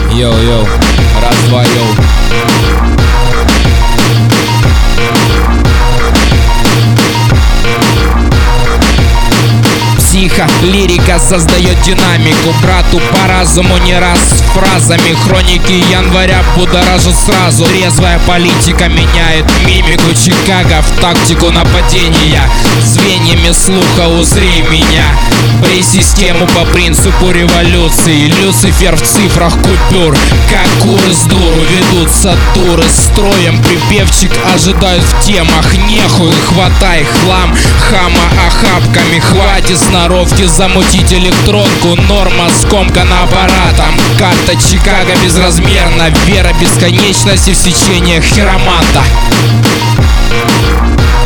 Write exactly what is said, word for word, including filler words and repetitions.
Йоу-йоу, раз-два, йоу. Психо, лирика создает динамику. Брату по разуму не раз с фразами. Хроники января будоражат сразу. Трезвая политика меняет мимику. Чикаго в тактику нападения. Звеньями слуха узри меня. Брей систему по принципу революции. Люцифер в цифрах купюр. Как куры с дуру ведутся туры строем. Припевчик ожидают в темах. Нехуй, хватай хлам. Хама охапками. Хватит сноровки замутить электронку. Норма скомкана аппаратом. Карта Чикаго безразмерна. Вера бесконечности в сечениях хироманта.